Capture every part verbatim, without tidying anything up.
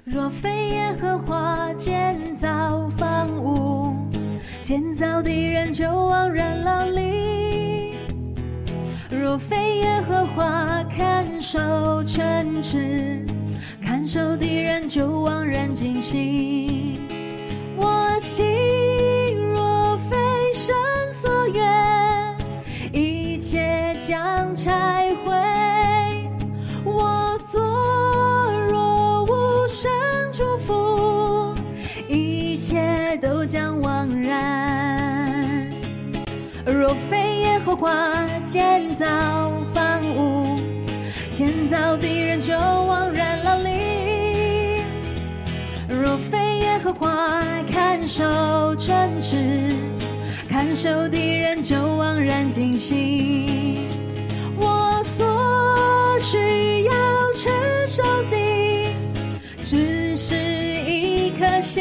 若非耶和华建造房屋，建造的人就枉然劳力；若非耶和华看守城池，看守的人就枉然惊醒。我心若非神所愿，一切将拆毁；我所若无神祝福，一切都将枉然。若非耶和华建造房屋，建造的人就枉然劳力；若非耶和华看守城池，看守的人就枉然惊醒。我所需要承受的，只是一颗心，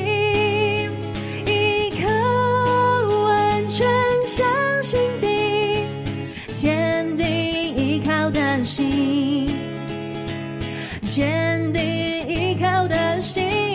一颗完全相信的，坚定依靠的心，坚定依靠的心。